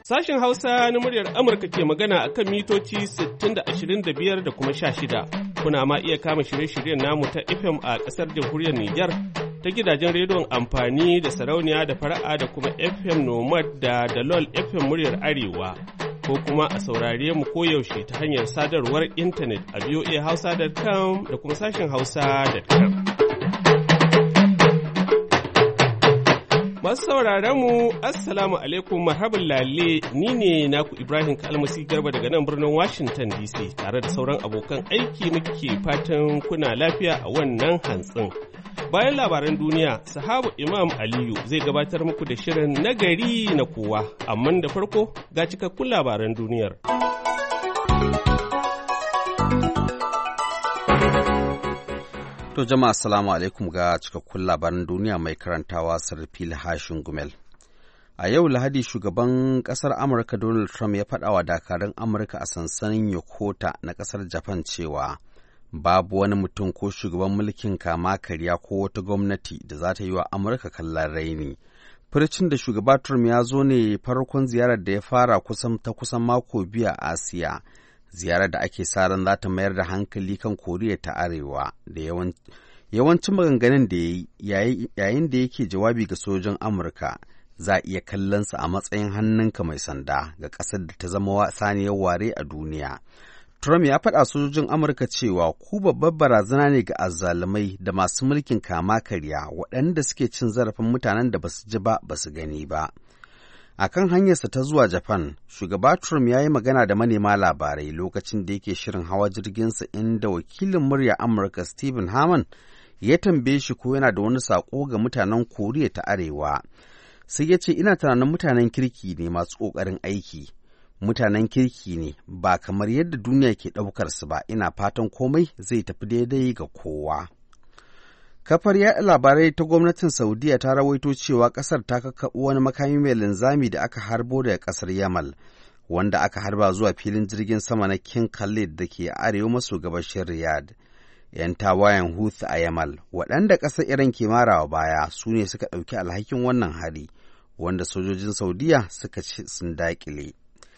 Sashen Hausa na muryar Amurka ke magana a kan mitoci 60 da 25 da kuma 16. Kuna ma iya kama shirye-shiryen namu ta FM a ƙasar jamhuriyar Nijar ta gidajen rediyon amfani da sarauniya da fara'a da kuma FM Nomad da Dalol FM muryar Arewa. Ko kuma a saurare mu koyaushe ta hanyar sadarwar intanet a voahausa.com da kuma sashen hausa.com. Masu sauraron mu, Assalamu alaikum, marhaban lalle, ni ne naku Ibrahim Kalmasi Garba daga nan birnin Washington DC tare da sauran abokan aiki muke fatan kuna lafiya a wannan hantsin. Bayan labaran duniya, sahabu Imam Aliyu zai gabatar muku da shirin nagari na kowa, amma da farko ga cikakkun labaran duniyar. To jama'a assalamu alaikum ga cikakkun labaran duniya mai karantawa Sarfil Hashin Gumel. A yau Lahadi shugaban kasar Amurka Donald Trump ya faɗa wa dakarun Amurka a sansanin Yokota na kasar Japan cewa babu wani mutum ko shugaban mulkin kama karya ko wata gwamnati da za ta yi wa Amurka kallon raini. Furcin da shugaba Trump ya zo ne farkon ziyarar da ya fara kusan mako biyu a Asiya. Ziyarar da ake sa ran za ta mayar da hankali kan Koriya ta Arewa da yawancin maganganun da ya yi yayin da yake jawabi ga sojojin Amurka za a iya kallonsa a matsayin hannunka mai sanda ga ƙasar da ta zama saniyar ware a duniya. Trump ya faɗa sojojin Amurka cewa ku babbar barazana ne ga azzalumai da masu mulkin kama karya waɗanda suke cin zarafin mutanen da basu ji ba basu gani ba. A kan hanyarsa ta zuwa Japan, shugaba Trump ya yi magana da manema labarai lokacin da yake shirin hawa jirginsa inda wakilin murya Amurka Stephen Harmon ya tambaye shi ko yana da wani saƙo ga mutanen Koriya ta Arewa. Sai ya ce ina tunanin mutanen kirki ne masu ƙoƙarin aiki. Mutanen kirki ne ba kamar yadda duniya ke ɗaukar su ba, ina fatan komai zai tafi daidai ga kowa. Kafar yaɗa labarai ta gwamnatin Saudiya ta rawaito cewa ƙasar ta kakkaɓo wani makami mai linzami da aka harbo daga ƙasar Yamal, wanda aka harba zuwa filin jirgin sama na King Khalid da ke arewa maso gabashin Riyadh. 'Yan tawayen Houthi a Yamal, waɗanda ƙasar Iran ke marawa baya, su ne suka ɗauki alhakin wannan hari, wanda sojojin Saudiya suka ce sun daƙile.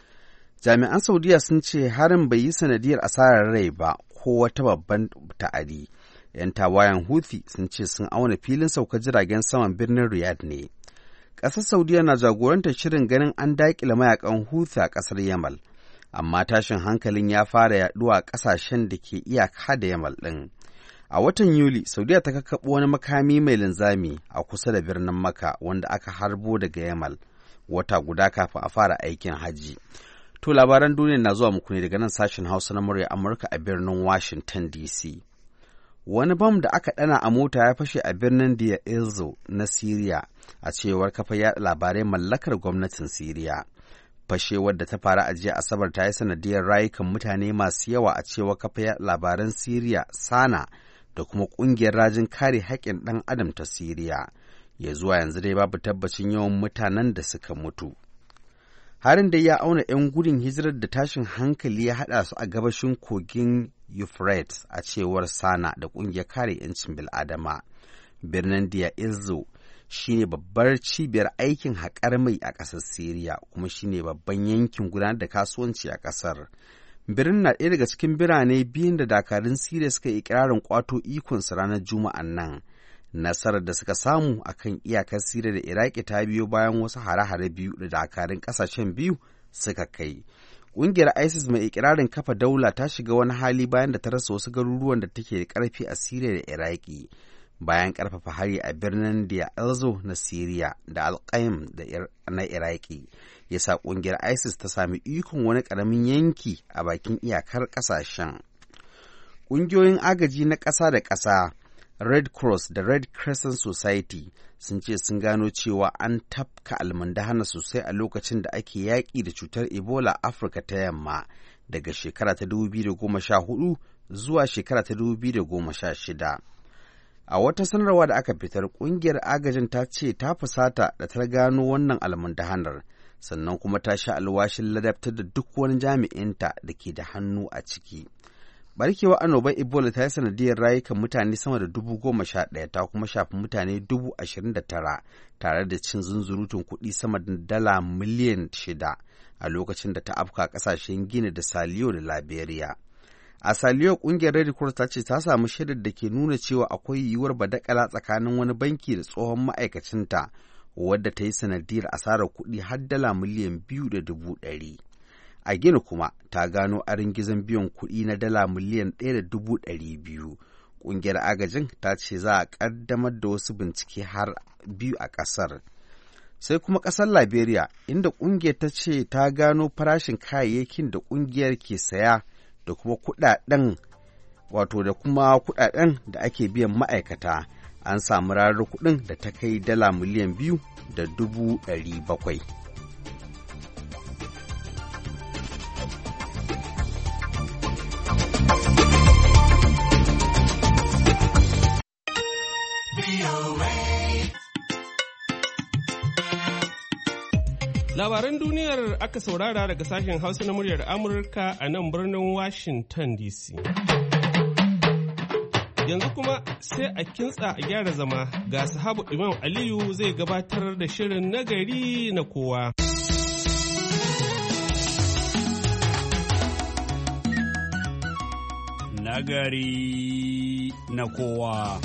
Jami'an Saudiya sun ce harin bai yi sanadiyar asarar rai ba ko wata babban ta'adi. 'Yan tawayen Houthi sun ce sun auna filin saukar jiragen saman birnin Riyadh ne. Ƙasar Saudiya na jagorantar shirin ganin an daƙile mayakan Houthi a ƙasar Yamal, amma tashin hankalin ya fara yaɗuwa a ƙasashen da ke iyaka da Yamal ɗin. A watan Yuli, Saudiya ta kakkaɓo wani makami mai linzami a kusa da birnin Makka wanda aka harbo daga Yamal wata guda kafin a fara aikin hajji. To labaran duniya na zuwa muku ne daga nan sashen Hausa na murya Amurka a birnin Washington DC. Wani bam da aka ɗana a mota ya fashe a birnin Deir ez-Zor na Siriya, a cewar kafa yaɗa labarai mallakar gwamnatin Siriya. Fashewar da ta faru a jiya Asabar ta yi sanadiyar rayukan mutane masu yawa a cewar kafa yaɗa labaran Siriya Sana da kuma ƙungiyar rajin kare haƙƙin ɗan adam ta Siriya. Ya zuwa yanzu dai babu tabbacin yawan mutanen da suka mutu. Harin da ya auna 'yan gudun hijirar da tashin hankali ya haɗa su a gabashin kogin Euphrates a cewar Sana da ƙungiyar kare 'yancin bil'adama. Birnin Deir ez-Zor shi ne babbar cibiyar aikin haƙar mai a ƙasar Siriya kuma shi ne babban yankin gudanar da kasuwanci a ƙasar. Birnin na ɗaya daga cikin birane biyun da dakarun Siriya suka yi ƙirarin ƙwato ikonsu ranar Juma'an nan. Nasarar da suka samu a kan iyakar Siriya da Iraki ta biyo bayan wasu hare-hare biyu da dakarun ƙasashen biyu suka kai. Ƙungiyar ISIS mai ikirarin kafa daula ta shiga wani hali bayan da ta rasa wasu garuruwan da take da ƙarfi a Siriya da Iraki, bayan ƙarfafa hari a birnin Deir ez-Zor na Siriya da Al-Qaim na Iraki. Ya sa ƙungiyar ISIS ta sami ikon wani ƙaramin yanki a bakin iyakar ƙasashen. Ƙungiyoyin agaji na ƙasa da ƙasa Red Cross da Red Crescent Society sun ce sun gano cewa an tafka almundahana sosai a lokacin da ake yaƙi da cutar Ebola Afirka ta Yamma daga shekara ta 2014 zuwa shekara ta 2016. A wata sanarwa da aka fitar, ƙungiyar agajin ta ce ta fusata da ta gano wannan almundahanar, sannan kuma ta sha alwashin ladabtar da duk wani jami'inta da ke da hannu a ciki. Barkewar annobar Ebola ta yi sanadiyar rayukan mutane sama da 11,000 ta kuma shafi mutane 29,000 tare da cin zunzurutun kuɗi sama da dala miliyan 6 a lokacin da ta afka ƙasashen Gini da Saliyo da Liberia. A Saliyo ƙungiyar Red Cross ta ce ta samu shaidar da ke nuna cewa akwai yiwuwar badakala tsakanin wani banki da tsohon ma'aikacinta wadda ta yi sanadiyar asarar kuɗi har dala miliyan 2.100. A Gini kuma ta gano gizon biyan kuɗi na dala miliyan 1.200. Ƙungiyar agajin ta ce za a ƙaddamar da wasu bincike har 2 a ƙasar. Sai kuma ƙasar Liberia, inda ƙungiyar ta ce ta gano farashin kayayyakin da ƙungiyar ke saya da kuma kuɗaɗen da ake biyan ma'aikata. An samu rarar kuɗin da ta kai dala miliyan 2.700. Labaran duniyar aka saurara daga sashen Hausa na muryar Amurka a nan birnin Washington DC. Yanzu kuma sai a kintsa a gyara zama ga sahabu Imam Aliyu zai gabatar da shirin nagari na kowa. Nagari na kowa.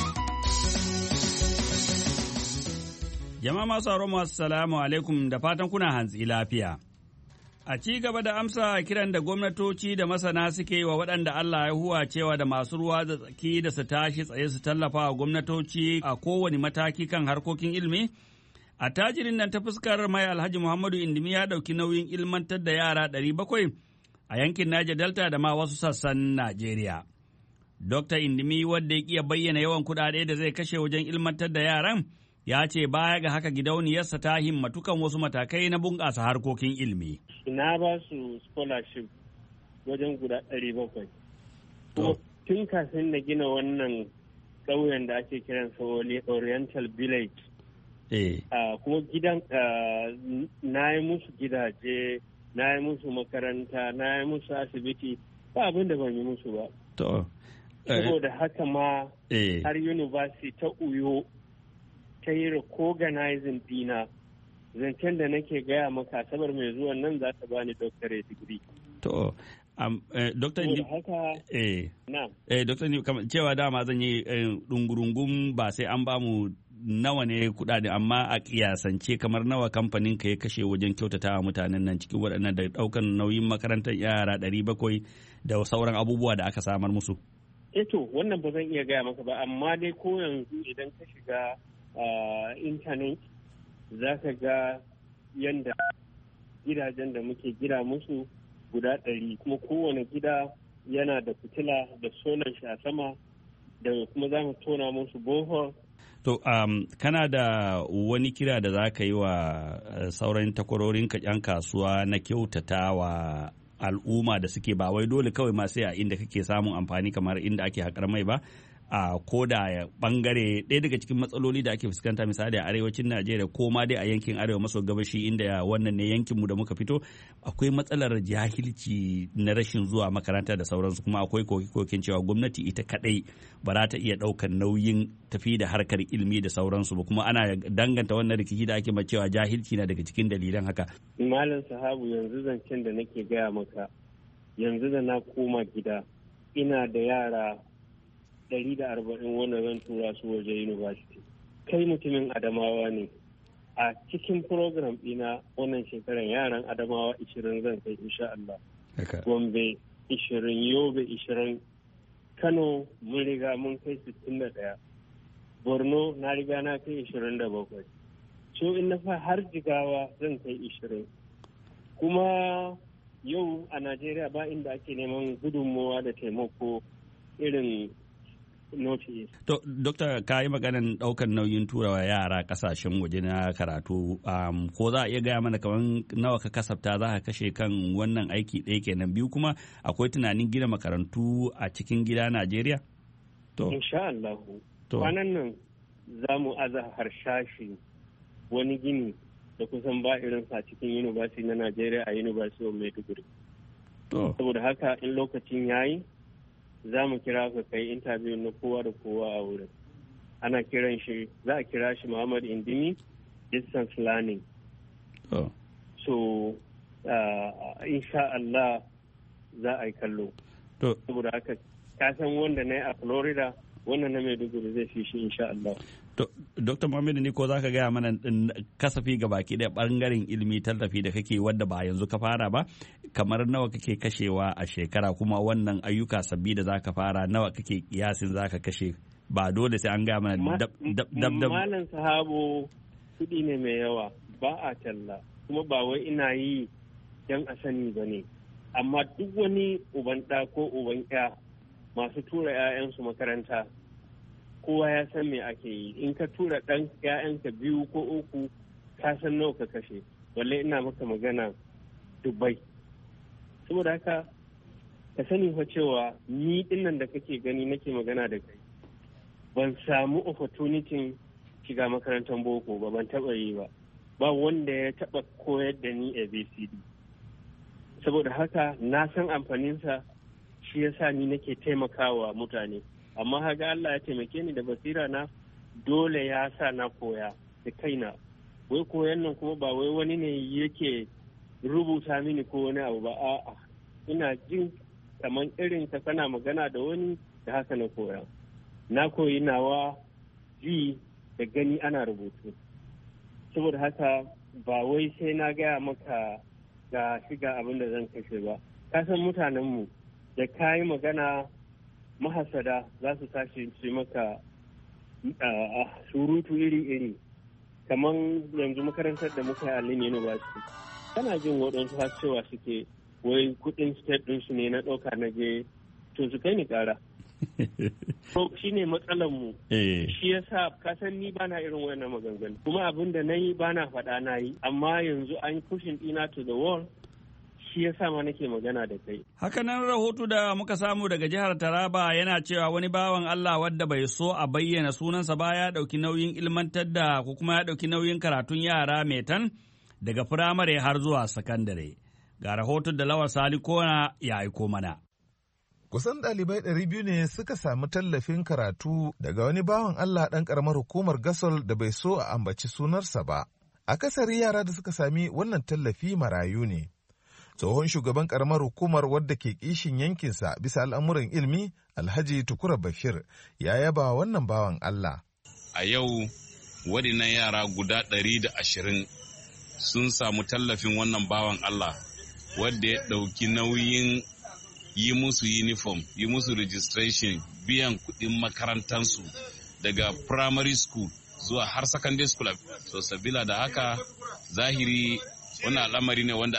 Jama'a masu assalamu alaikum da fatan kuna hantsi lafiya. A ci gaba da amsa kiran da gwamnatoci da masana suke yi wa waɗanda Allah ya huwa cewa da masu ruwa da tsaki da su tashi tsaye su tallafa wa gwamnatoci a kowane mataki kan harkokin ilimi, a tajirin nan ta fuskar mai Alhaji Muhammadu Indimi ya ɗauki nauyin ilmantar da yara 700 a yankin Niger Delta da ma wasu sassan Najeriya. Dr. Indimi wadda ya iya bayyana yawan kuɗaɗe da zai kashe wajen ilmantar da yaran, ya ce baya ga haka gidauniyarsa ta himmatu kan wasu matakai na bunƙasa harkokin ilimi. Na ba su scholarship wajen guda 700. Kuma tun kafin na gina wannan ƙauyen da ake kiransa Oriental Village. Kuma gidan na yi musu gidaje, na yi musu makaranta, na yi musu asibiti, ba abin da ban yi musu ba. Saboda haka ma har university ta Uyo ta yi recognizing dina, zancen da nake gaya maka Asabar mai zuwan nan za ta bani doctorate degree. Dokta Ni cewa dama zan yi ɗungurungun ba sai an ba mu nawa ne kuɗaɗe, amma a kiyasance kamar nawa kamfanin ka ya kashe wajen kyautata wa mutanen nan cikin waɗannan da ɗaukan nauyin makarantar yara 700 da sauran abubuwa da aka samar musu. To wannan ba zan iya gaya maka ba, amma dai ko yanzu idan ka shiga intanet za ka ga yadda gidajen da muke gida musu guda 100, kuma kowane gida yana da fitila da solar shi a sama, da kuma za mu tona musu bohol. To, kana da wani kira da za ka yi wa sauran takwarorinka 'yan kasuwa na kyautata wa al'umma da suke ba wai dole kawai ma sai a inda kake samun amfani kamar inda ake haƙar mai ba, a ko da bangare ɗaya daga cikin matsaloli da ake fuskanta misali a arewacin Najeriya ko ma dai a yankin arewa maso gabashi inda wannan ne yankinmu da muka fito, akwai matsalar jahilci na rashin zuwa makaranta da sauransu, kuma akwai koke-koken cewa gwamnati ita kadai ba za ta iya ɗaukar nauyin tafi da harkar ilimi da sauransu ba, kuma ana danganta wannan rikici da ake cewa jahilci na daga cikin dalilan haka. Malam Sahabu, yanzu zancen da nake gaya maka, yanzu da na koma gida ina da yara 140 wanda zan tura su waje university. Kai mutumin Adamawa ne, a cikin program ɗina wannan shekarar yaran Adamawa 20 zan kai insha Allah. Gombe 20, Yobe 20, Kano mun riga mun kai 61, Borno na riga na kai 27. So in na har Jigawa zan kai 20. Kuma yau a Najeriya ba inda ake neman gudunmowa da taimako irin notice. To, Dokta, ka yi maganan ɗaukar nauyin turawa yara ƙasashen waje na karatu. Ko za a iya gaya mana kamar nawa ka kasafta za ka kashe kan wannan aiki ɗaya kenan? Biyu kuma akwai tunanin gina makarantu a cikin gida Najeriya? To. Insha Allah. Kwanan nan za mu aza harshashi wani gini da kusan ba irinsa cikin University na Najeriya a University of Maiduguri. To. Saboda haka in lokacin yayi za mu kira ka kai interview na kowa da kowa a wurin. Ana kiran shi, za a kira shi Muhammad Indimi Distance Learning. So insha Allah za a yi kallo. Saboda haka ka san wanda na yi a Florida, wannan na Maiduguri zai fi shi insha Allah. Dr. Muhammad ni ko za ka gaya mana kasafi ga baki ɗaya ɓangaren ilimi tallafi da kake wadda ba yanzu ka fara ba, kamar nawa kake kashewa a shekara, kuma wannan ayyuka sabbi da za ka fara nawa kake kiyasin za ka kashe? Ba dole sai an gaya mana dab. Malam Sahabo, kuɗi ne mai yawa, ba a talla, kuma ba wai ina yi don a sani ba ne. Amma duk wani uban ɗa ko uban ƴa masu tura 'ya'yansu makaranta, kowa ya san me ake yi. In ka tura ɗan 'ya'yanka 2 ko 3, ka san nawa ka kashe. Walle ina maka magana Dubai. Saboda haka ka sani fa cewa ni dinnan da kake gani nake magana da kai, ban samu opportunity shiga makarantar boko ba, ban taɓa yi ba. Ba wanda ya taɓa koyar da ni ABCD. Saboda haka na san amfaninsa, shi yasa ni nake taimakawa mutane. Amma haga Allah ya taimake ni da basira na, dole ya sa na koya da kaina. Wai koyan nan kuma ba wai wani ne yake rubuta mini ko wani abu ba, a'a ina jin kamar irin ka kana magana da wani, da haka na koya. Na koyi nawa ji da gani ana rubutu. Saboda haka ba wai sai na gaya maka ga shiga abin da zan kashe ba. Ka san mutanenmu da ka yi magana, mahasada za su tashi su maka surutu iri-iri. Kamar yanzu makarantar da muka yi a Lynn University, kana jin waɗansu har cewa suke wai kuɗin state ɗinsu ne na ɗauka na je, to su kai ni ƙara. To shi ne matsalarmu. Shi yasa ka san ni bana irin wannan maganganu. Kuma abin da na yi bana faɗa na yi, amma yanzu an pushing ɗina to the wall. Shi yasa ma nake magana da kai. Hakanan rahoto da muka samu daga jihar Taraba yana cewa wani bawan Allah wadda bai so a bayyana sunansa ba ya ɗauki nauyin ilmantar da ko kuma ya ɗauki nauyin karatun yara metan daga firamare har zuwa sakandare. Ga rahoton da Lawal Sali Kona ya aiko mana. Kusan ɗalibai 200 ne suka samu tallafin karatu daga wani bawan Allah ɗan ƙaramar hukumar Gasol da bai so a ambaci sunarsa ba. Akasari yara da suka sami wannan tallafi marayu ne. Tsohon shugaban ƙaramar hukumar wadda ke kishin yankinsa bisa al'amuran ilmi, Alhaji Tukura Bashir, ya yaba wannan bawan Allah. A yau, waɗannan yara guda 120 sun samu tallafin wannan bawan Allah, wadda ya ɗauki nauyin yi musu uniform, yi musu registration, biyan kuɗin makarantansu daga primary school zuwa har secondary school. So sabila da haka zahiri wani al'amari ne wanda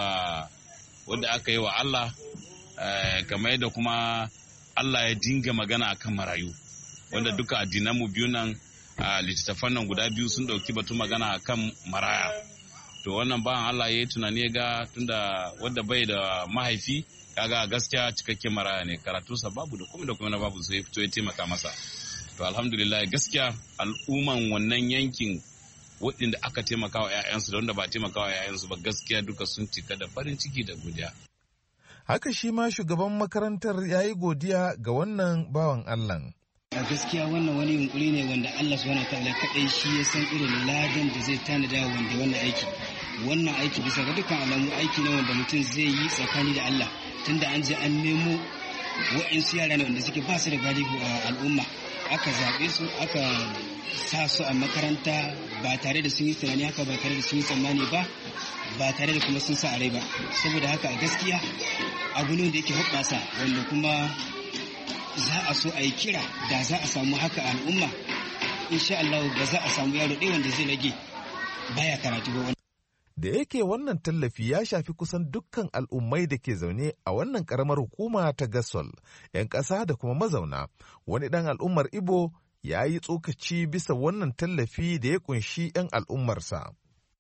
aka yi wa Allah, kamar yadda kuma Allah ya dinga magana akan marayu, wanda duka addinanmu biyu nan littattafan nan guda biyu sun ɗauki batu magana akan maraya. To wannan bayan Allah ya yi tunani ya ga tunda wanda bai da mahaifi, kaga gaskiya cikakken maraya ne, karatunsa babu da kuma na babu, sai ya fito ya taimaka masa. To alhamdulillah gaskiya al'umman wannan yankin waɗanda aka taimaka wa 'ya'yansu da wanda ba taimaka wa 'ya'yansu ba, gaskiya duka sun cika da farin ciki da godiya. Haka shi ma shugaban makarantar ya yi godiya ga wannan bawan Allah. A gaskiya wannan wani yunkuri ne wanda Allah subhanahu wataala kaɗai shi ya san irin ladan da zai tanada wanda wannan aiki bisa ga dukkan alamu aiki ne wanda mutum zai yi tsakani da Allah, tunda an je an nemo wa'insu yara ne wanda suke ba su da galihu a al'umma, aka zaɓe su aka sa su a makaranta ba tare da sun yi tunani haka, ba tare da sun yi tsammani ba tare da kuma sun sa a rai ba. Saboda haka a gaskiya abu ne da yake hoɓɓasa wanda kuma za a so a yi kira da za a samu haka al'umma, insha Allah ba za a samu yaro ɗaya wanda zai rage baya karatu ba. Da yake wannan tallafi ya shafi kusan dukkan al'ummai da ke zaune a wannan ƙaramar hukuma ta Gasol, 'yan ƙasa da kuma mazauna, wani ɗan al'ummar Ibo ya yi tsokaci bisa wannan tallafi da ya ƙunshi 'yan al'ummarsa.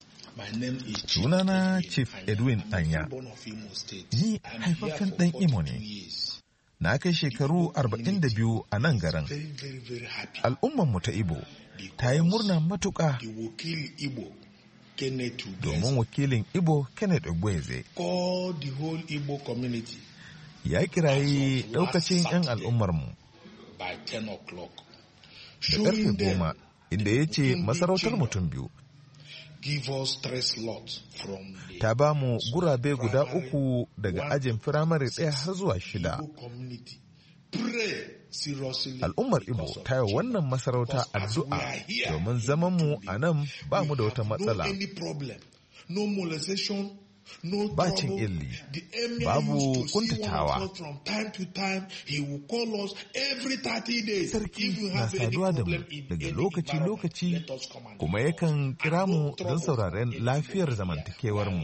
Sunana Chief Edwin Anya, ni haifaffen ɗan Imo ne. Na kai shekaru 42 a nan garin. Al'ummanmu ta Ibo ta yi murna matuƙa domin wakilin Ibo Kenneth Ogbueze ya kirayi ɗaukacin 'yan al'ummarmu da ƙarfe 10 inda ya ce masarautar mutum biyu ta ba mu gurabe guda 3 daga ajin firamare 1 har zuwa 6. Al'ummar Igbo ta yi wannan masarauta addu'a domin zamanmu a nan ba mu da wata matsala. Ba cin illi, babu kuntatawa. Sarki na saduwa da mu daga lokaci-lokaci kuma yakan kira mu don sauraren lafiyar zamantakewarmu.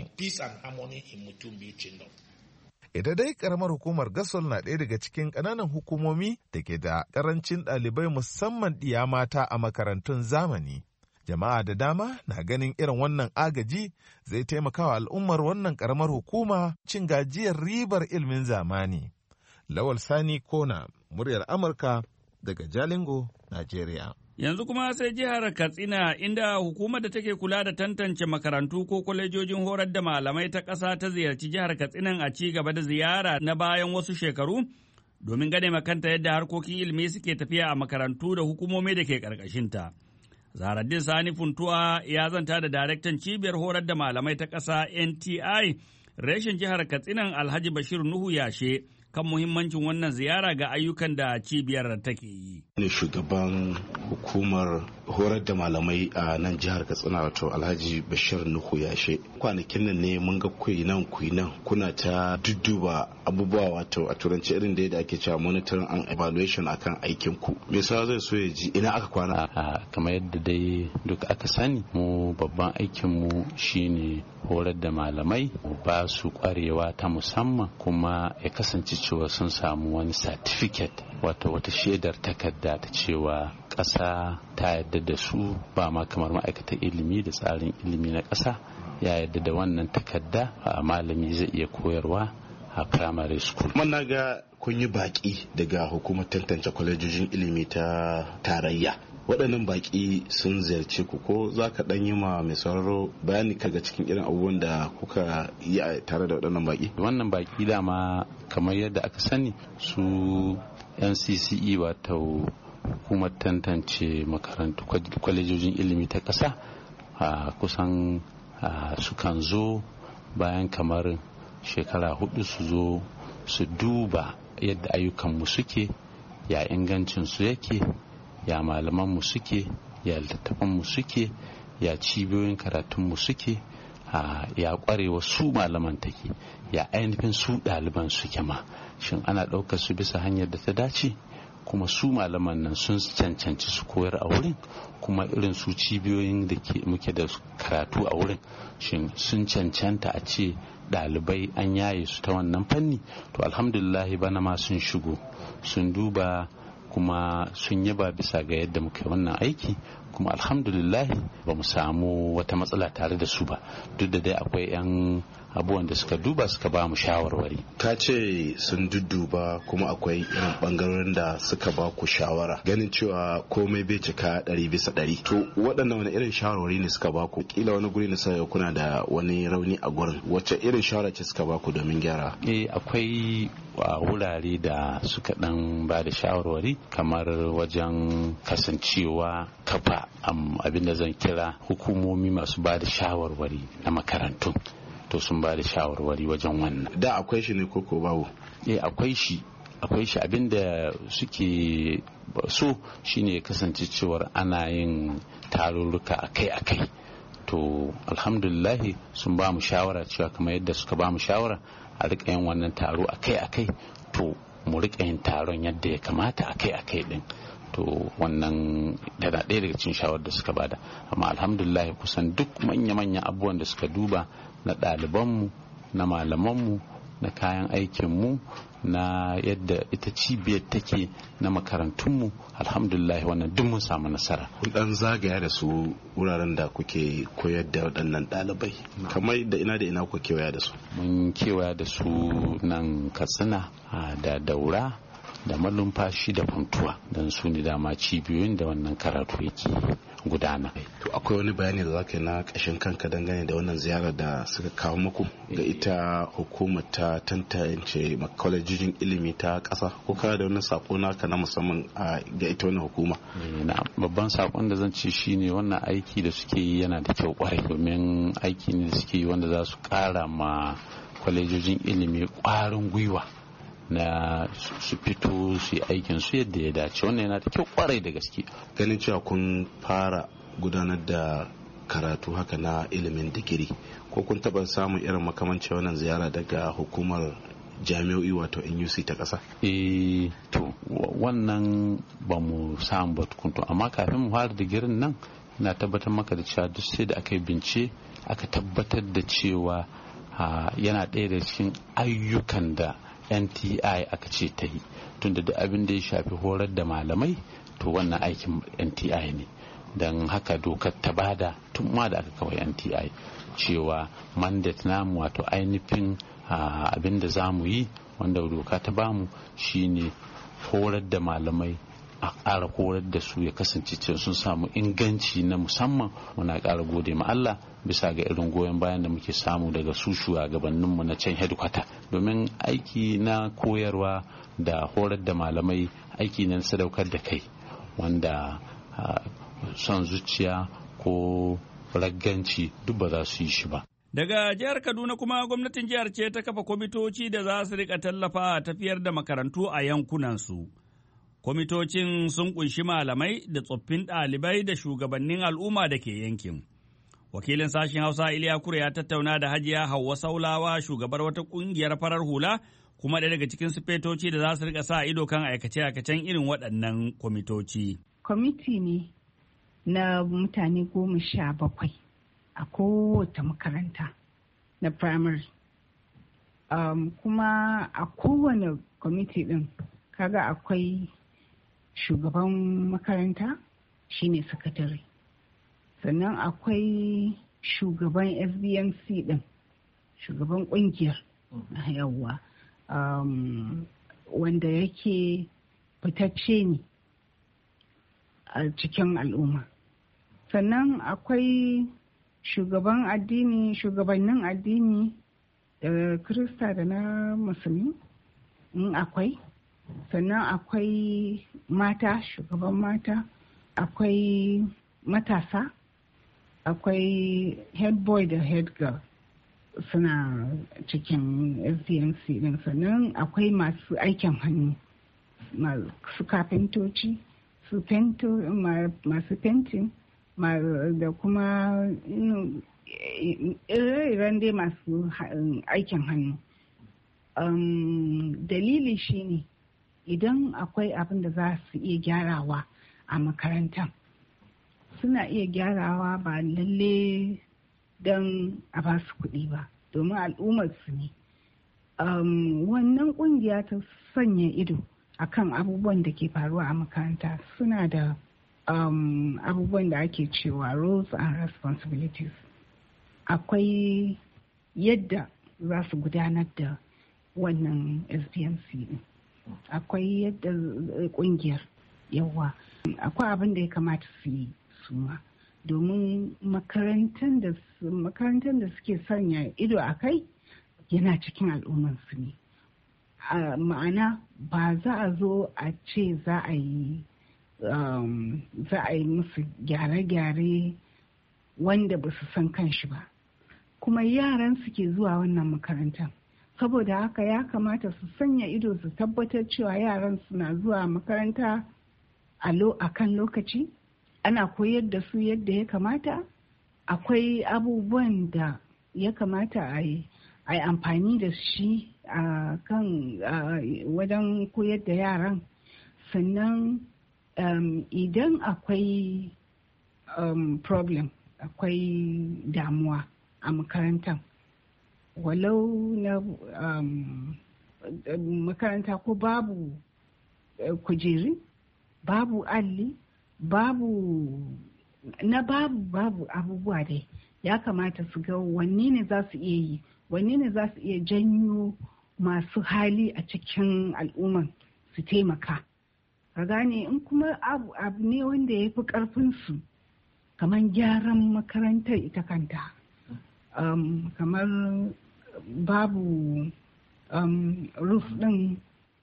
Ita dai karamar hukumar Gasol na ɗaya daga cikin ƙananan hukumomi da ke da ƙarancin ɗalibai musamman ɗiya mata a makarantun zamani. Jama'a da dama na ganin irin wannan agaji zai taimaka wa al'ummar wannan ƙaramar hukuma cin gajiyar ribar ilimin zamani. Lawal Sani Kona, muryar Amurka daga Jalingo, Najeriya. Yanzu kuma sai jihar Katsina inda hukumar da take kula da tantance makarantu ko kwalejojin horar da malamai ta ƙasa ta ziyarci jihar Katsina a ci gaba da ziyara na bayan wasu shekaru domin gane makanta yadda harkokin ilimi suke tafiya a makarantu da hukumomi da ke ƙarƙashinta. Zaharaddin Sani Funtuwa ya zanta da daraktan cibiyar horar da malamai ta ƙasa NTI reshen jihar Katsina Alhaji Bashir Nuhu Yashe kan muhimmancin wannan ziyara ga ayyukan da cibiyar take yi. Ne shugaban hukumar horar da malamai a nan jihar Katsina wato Alhaji Bashir Nuhu Yashe. Kwanakin nan ne mun ga kuinan kuna ta dudduba abubuwa wato a turanci irin da yadda ake cewa monitoring and evaluation akan aikin ku. Me yasa zai so ya ji ina aka kwana? Kamar yadda dai duka aka sani mu babban aikin mu shine horar da malamai ba su kwarewa ta musamman kuma ya kasance cewa sun samu wani certificate wato wata shaidar takarda ta cewa ƙasa ta yadda da su ba ma kamar ma'aikatan ilimi da tsarin ilimi na ƙasa ya yadda da wannan takarda a malami zai iya koyarwa a primary school. Mun ga kun yi baki daga hukumar tantance kwalejojin ilimi ta tarayya. Waɗannan baƙi sun ziyarce ku ko za ka ɗan yi ma mai sauraro bayani kaga cikin irin abubuwan da kuka yi tare da waɗannan baƙi? Wannan baƙi dama kamar yadda aka sani su NCCE wato hukumar tantance makarantu kwalejojin ilimi ta ƙasa kusan sukan zo bayan kamar shekara 4 su zo su duba yadda ayyukanmu suke ya ingancinsu yake ya malamanmu suke ya littattafanmu suke ya cibiyoyin karatunmu suke ya kwarewa su malaman take ya ainihin su ɗaliban suke ma shin ana ɗaukar su bisa hanyar da ta dace kuma su malaman nan sun cancanci su koyar a wurin kuma irin su cibiyoyin da muke da karatu a wurin shin sun cancanta a ce ɗalibai an yaye su ta wannan fanni to alhamdulillah bana ma sun shigo sun duba kuma sun yaba bisa ga yadda muke wannan aiki kuma alhamdulillah ba mu samu wata matsala tare da su ba duk da dai akwai 'yan abubuwan da suka duba suka ba mu shawarwari. Ka ce sun dudduba kuma akwai irin bangarorin da suka ba ku shawara ganin cewa komai bai cika 100%. To waɗannan wani irin shawarwari ne suka ba ku? Kila wani guri na sai kuna da wani rauni a gurin. Wacce irin shawara ce suka ba ku domin gyara? Akwai wurare da suka dan ba da shawarwari kamar wajen kasancewa kafa abin da zan kira hukumomi masu ba da shawarwari na makarantu. To sun ba da shawarwari wajen wannan. Da akwai shi ne koko babu? Akwai shi abinda suke so shine ya kasance cewar ana yin tarurruka akai-akai. To alhamdulillah sun ba mu shawara cewa kamar yadda suka ba mu shawara a rika yin wannan taro akai-akai to mu rika yin taron yadda ya kamata akai-akai din. To wannan tana ɗaya daga cikin shawarar da suka bada amma alhamdulillah kusan duk manya-manyan abubuwan da suka duba na ɗalibanmu na malamanmu na kayan aikinmu na yadda ita cibiyar take na makarantunmu alhamdulillah wannan duk mun samu nasara. Kun dan zagaya da su wuraren da kuke koyar da waɗannan ɗalibai kamar da ina kuka kewaya da su? Mun kewaya da su nan Katsina da Daura da Malumfashi da Funtuwa don su ne dama cibiyoyin da wannan karatu yake gudana. To akwai wani bayani da zaka yi na ƙashin kanka dangane da wannan ziyarar da suka kawo muku ga ita hukumar ta tantance kwalejojin ilimi ta ƙasa, ko kana da wani sako naka na musamman ga ita wannan hukuma? Babban sakon da zan ce shine wannan aiki da suke yi yana da kyau kwarai, domin aiki ne da suke yi wanda za su ƙara ma kwalejojin ilimi ƙwarin gwiwa na su fito su yi aikin su yadda ya dace. Wannan yana da kyau kwarai da gaske. Ganin cewa kun fara gudanar da karatu haka na ilimin digiri, ko kun taba samun irin makamanci wannan ziyara daga hukumar jami'o'i wato NUC ta ƙasa? To wannan ba mu samu ba tukunto, amma kafin mu fara digirin nan na tabbatar maka da cewa duk sai da aka yi bincike aka tabbatar da cewa yana ɗaya da cikin ayyukan da NTI aka ce ta yi, tunda da abin da ya shafi horar da malamai to wannan aikin NTI ne. Don haka dokar ta bada tun ma da aka kawai NTI cewa mandate namu wato ainihin abin da za mu yi wanda doka ta bamu shine horar da malamai, a ƙara horar da su ya kasance cewa sun samu inganci na musamman. Muna ƙara gode ma Allah bisa ga irin goyon bayan da muke samu daga su shugabanninmu na can headquarter, domin aiki na koyarwa da horar da malamai aiki na sadaukar da kai wanda son zuciya ko ragganci duk ba za su yi shi ba. Daga jihar Kaduna kuma gwamnatin jihar ce ta kafa kwamitoci da za su rika tallafa tafiyar da makarantu a yankunansu. Kwamitocin sun kunshi malamai da tsoffin ɗalibai da shugabannin al'umma da ke yankin. Wakilin sashen Hausa Iliya Kure ya tattauna da Hajiya Hauwa Saulawa, shugabar wata ƙungiyar farar hula kuma ɗaya daga cikin sufetoci da za su rika sa ido kan aikace-aikacen irin waɗannan kwamitoci. Kwamiti ne na mutane 17 a kowace makaranta na primary. Kuma a kowane kwamiti ɗin kaga akwai shugaban makaranta shine sakatare, sannan akwai shugaban SBMC din, shugaban kungiyar yawa wanda yake fitacce ne a cikin al'umma. Sannan akwai shugabannin addini da Kirista da na Musulmi in akwai. Sannan akwai mata, shugaban mata, akwai matasa, akwai head boy da head girl suna cikin SDMC din. Sannan akwai masu aikin hannu, su kafintoci, masu fentin da kuma ire-iren dai masu aikin hannu. Dalili shine idan akwai abin da za su iya gyarawa a makarantar, suna iya gyarawa ba lalle don a ba su kuɗi ba, domin al'ummar su ne. Wannan ƙungiya ta sanya ido akan abubuwan da ke faruwa a makaranta suna da abubuwan da ake cewa roles and responsibilities. Akwai yadda za su gudanar da wannan SDMC din. Akwai yadda kungiyar yawa, akwai abin da ya kamata su yi suma, domin makarantar da suke sanya ido a kai yana cikin al'ummarsu ne. Ma'ana ba za a zo a ce za a yi musu gyare-gyare wanda ba su san kanshi ba, kuma yaran suke zuwa wannan makarantar. Saboda haka ya kamata su sanya ido su tabbatar cewa yaran suna zuwa makaranta a kan lokaci, ana koyar da su yadda ya kamata, akwai abubuwan da ya kamata a yi amfani da shi a kan wajen koyar da yaran. Sannan idan akwai problem, akwai damuwa a makarantar, walau na makaranta ko babu kujeri, babu alli, babu abubuwa dai, ya kamata su ga wanne ne za su iya yi, wanne ne za su iya janyo masu hali a cikin al'umman su taimaka. Ka gane, in kuma abu ne wanda ya fi ƙarfinsu, kamar gyaran makarantar ita kanta. Kamar babu roof ɗin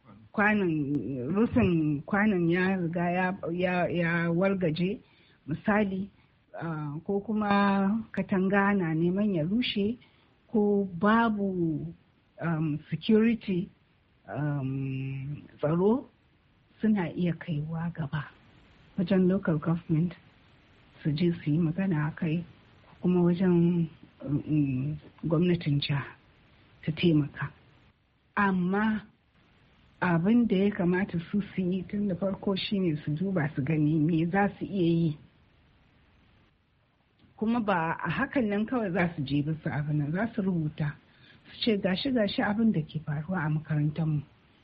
rufin kwanan ya riga ya wargaje misali, ko kuma katanga na neman ya rushe, ko babu security tsaro, suna iya kaiwa gaba wajen local government su je su yi magana a kai, kuma wajen gwamnatin jiha ta taimaka. Amma abin da ya kamata su yi tun da farko shine su duba su gani me za su iya yi, kuma ba a hakan nan kawai za su je bisa abin nan, za su rubuta su ce gashi abin da ke faruwa a makarantarmu.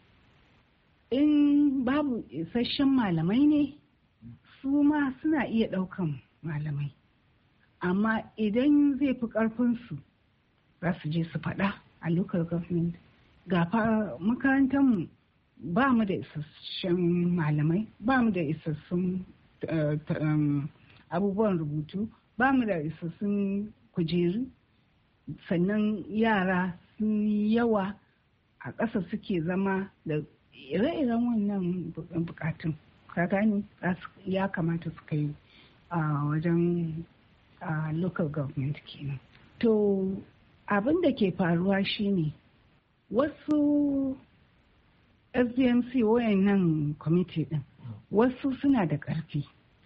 In babu isasshen malamai ne, su ma suna iya ɗaukan malamai, amma idan zai fi ƙarfinsu za su je su faɗa a local government, ga makarantarmu ba mu da isasshen malamai, ba mu da isassun abubuwan rubutu, ba mu da isassun kujeru, sannan yara sun yawa a ƙasa suke zama da ire-iren wannan bukatun. Ka gani ya kamata su kai wajen local government kenan. To abin da ke faruwa shine wasu SDMC wayannan committee din wasu suna da ƙarfi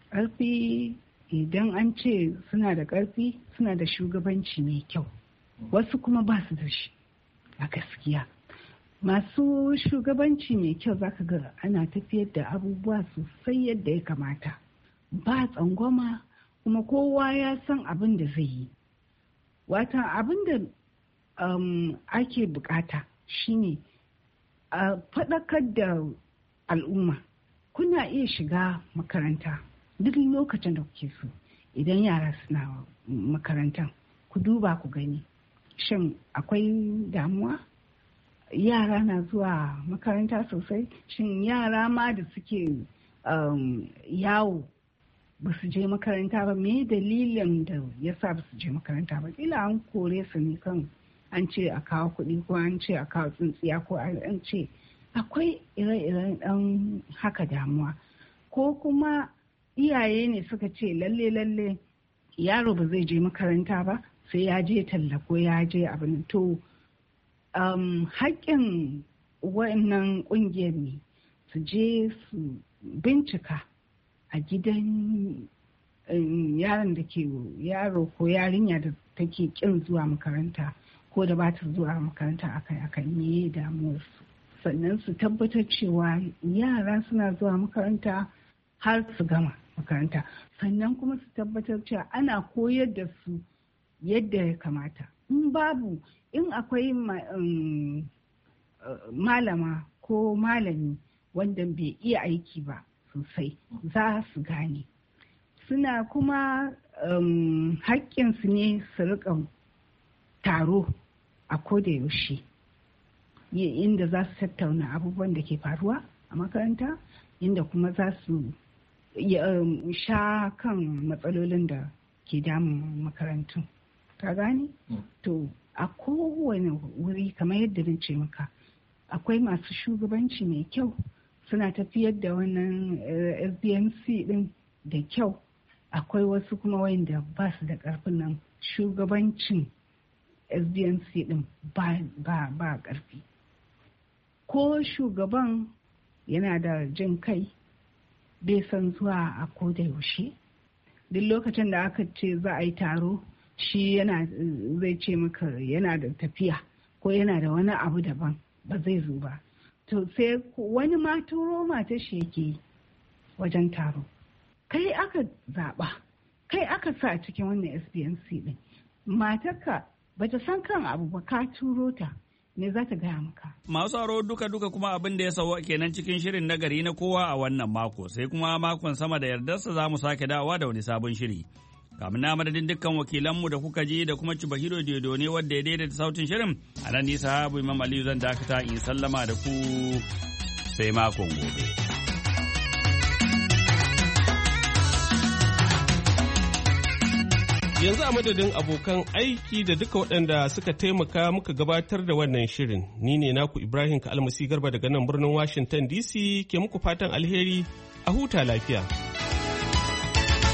idan an ce suna da ƙarfi, suna da shugabanci mai kyau, wasu kuma ba su da shi a gaskiya. Masu shugabanci mai kyau zaka ga ana tafiyar da abubuwa sosai yadda ya kamata, ba tsangwama, kuma kowa ya san abin da zai yi. Wata abin da ake bukata shine a faɗakar da al'umma. Kuna iya shiga makaranta duk lokacin da kuke so. Idan yara suna makarantar, ku duba ku gani shin akwai damuwa, yara na zuwa makaranta sosai, shin yara ma da suke yawo ba su je makaranta ba, me dalilin da ya sa ba su je makaranta ba? Kila an kore su ne kan an ce a kawo kuɗi, ko an ce a kawo tsintsiya, ko an ce akwai ire-iren ɗan haka damuwa, ko kuma iyaye ne suka ce lalle yaro ba zai je makaranta ba sai ya je talla ko ya je abin. To haƙƙin wannan ƙungiyar ne su je su bincika a gidan yaron da ke yaro ko yarinya da take ƙin zuwa makaranta ko da ba ta zuwa makaranta akai-akai, ne damuwarsu, sannan su tabbatar cewa yara suna zuwa makaranta har su gama makaranta, sannan kuma su tabbatar cewa ana koyar da su yadda ya kamata. In akwai malama ko malami wanda bai iya aiki ba sosai, za su gane. Suna kuma haƙƙinsu ne su riƙa taro a koda yaushe, inda za su tattauna abubuwan da ke faruwa a makaranta, inda kuma za su sha kan matsalolin da ke damun makarantun. Ka gane? To a kowane wuri kamar yadda na ce maka, akwai masu shugabanci mai kyau, suna tafiyar da wannan SDMC din da kyau. Akwai wasu kuma wanda ba su da ƙarfin nan, shugabancin SDMC din ba ƙarfi. Ko shugaban yana da jin kai, bai san zuwa a koda yaushe. Duk lokacin da aka ce za a yi taro, shi zai ce maka yana da tafiya ko yana da wani abu daban, ba zai zo ba. To sai wani ma turo mata shi yake yi wajen taro. Kai aka zaɓa, kai aka sa a cikin wannan SBNC ɗin. Matarka ba ta san kan abu ba, ka turo ta, ne za ta gaya maka. Masu aro duka kuma abin da ya sauwa kenan cikin shirin nagari na kowa a wannan mako, sai kuma makon sama da yardarsa za mu sake dawowa da wani sabon shiri. Kamin na madadin dukkan wakilanmu da kuka ji da kuma Cibahiro Diodo ne wadda ya daidaita sautin shirin, a nan nisa Habu Imam Aliyu zan dakata in sallama da ku sai makon gobe. Yanzu a madadin abokan aiki da duka waɗanda suka taimaka muka gabatar da wannan shirin, ni ne naku Ibrahim Ka'almasi Garba daga nan birnin Washington DC ke muku fatan alheri, a huta lafiya.